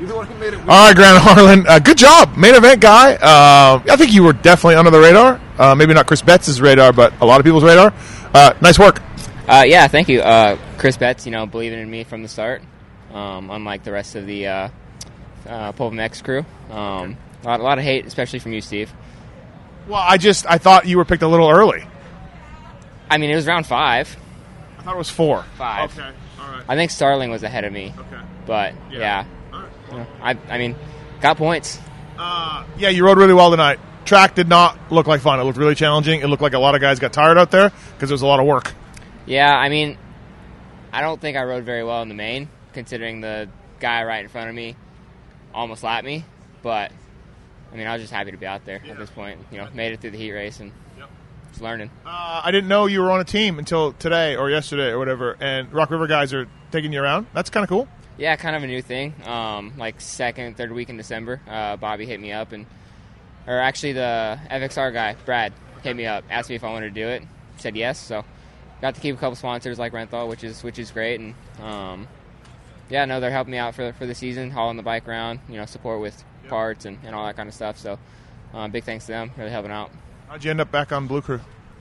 You're the one who made it weird. All right, Grant Harlan. Good job. Main event guy. I think you were definitely under the radar. Maybe not Chris Betts' radar, but a lot of people's radar. Nice work. Yeah, thank you. Chris Betts, believing in me from the start, unlike the rest of the Pulp X crew. A lot of hate, especially from you, Steve. Well, I thought you were picked a little early. I mean, it was round 5. I thought it was 4. 5. Okay, all right. I think Starling was ahead of me. Okay. But, yeah. All right. I mean, got points. Yeah, you rode really well tonight. Track did not look like fun. It looked really challenging. It looked like a lot of guys got tired out there because there was a lot of work. Yeah, I mean, I don't think I rode very well in the main, considering the guy right in front of me almost lapped me. But, I mean, I was just happy to be out there at this point. Made it through the heat race and just learning. I didn't know you were on a team until today or yesterday or whatever, and Rock River guys are taking you around. That's kind of cool. Yeah, kind of a new thing. Like second, third week in December, Bobby hit me up, or actually the FXR guy, Brad, hit me up, asked me if I wanted to do it. Said yes, so got to keep a couple sponsors like Renthal, which is great, and they're helping me out for the season, hauling the bike around, support with parts and all that kind of stuff. So big thanks to them, really helping out. How'd you end up back on Blue Crew?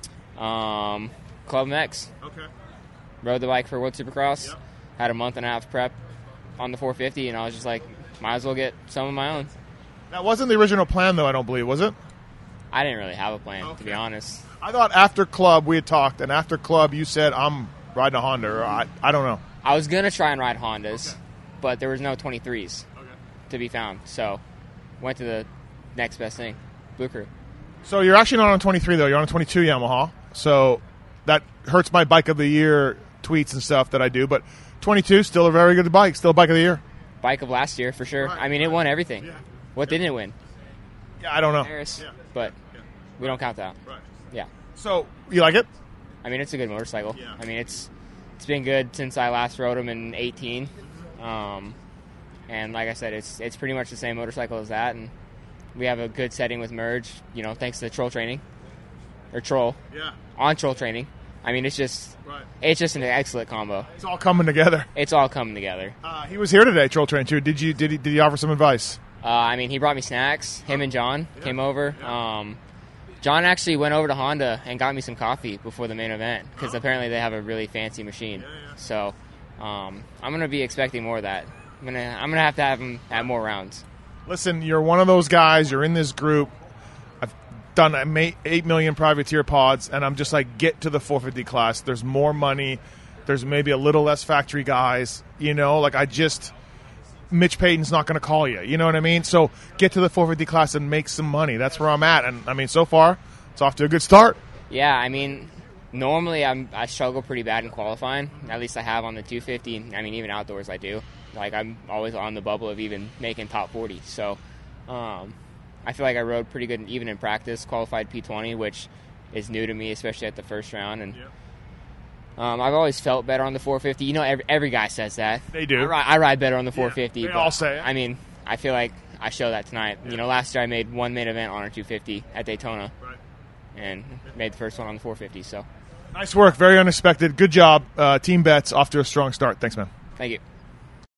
Club Mex. Okay. Rode the bike for World Supercross. Yep. Had a month and a half prep on the 450, and I was just like, might as well get some of my own. That wasn't the original plan, though, I don't believe, was it? I didn't really have a plan, to be honest. I thought after Club we had talked, and after Club you said, I'm riding a Honda, or I don't know. I was going to try and ride Hondas, but there was no 23s to be found, so went to the next best thing, Blue Crew. So you're actually not on 23, though. You're on a 22 Yamaha, so that hurts my Bike of the Year tweets and stuff that I do, but 22, still a very good bike, still Bike of the Year. Bike of last year, for sure. Right. I mean, it won everything. Yeah. What didn't it win? Yeah, I don't know. Paris, but we don't count that. Right. Yeah. So, you like it? I mean, it's a good motorcycle. Yeah. I mean, it's been good since I last rode them in 18. And like I said, it's pretty much the same motorcycle as that, and we have a good setting with merge, thanks to Troll Training. Or Troll. Yeah. On Troll Training. I mean, it's just an excellent combo. It's all coming together. It's all coming together. He was here today, Troll Train, too. Did he offer some advice? I mean, he brought me snacks. Him and John came over. John actually went over to Honda and got me some coffee before the main event because apparently they have a really fancy machine. So I'm going to be expecting more of that. I'm gonna have to have him at more rounds. Listen, you're one of those guys. You're in this group. I've done 8 million privateer pods, and I'm just like, get to the 450 class. There's more money. There's maybe a little less factory guys. Mitch Payton's not going to call you. You know what I mean? So get to the 450 class and make some money. That's where I'm at. And, I mean, so far, it's off to a good start. Yeah, I mean, normally I struggle pretty bad in qualifying. At least I have on the 250. I mean, even outdoors I do. Like, I'm always on the bubble of even making top 40. So I feel like I rode pretty good even in practice, qualified P20, which is new to me, especially at the first round. And I've always felt better on the 450. Every guy says that. They do. I ride better on the 450. They all say it. I mean, I feel like I showed that tonight. Yeah. Last year I made one main event on a 250 at Daytona. Right. And made the first one on the 450. So nice work. Very unexpected. Good job. Team Betts off to a strong start. Thanks, man. Thank you.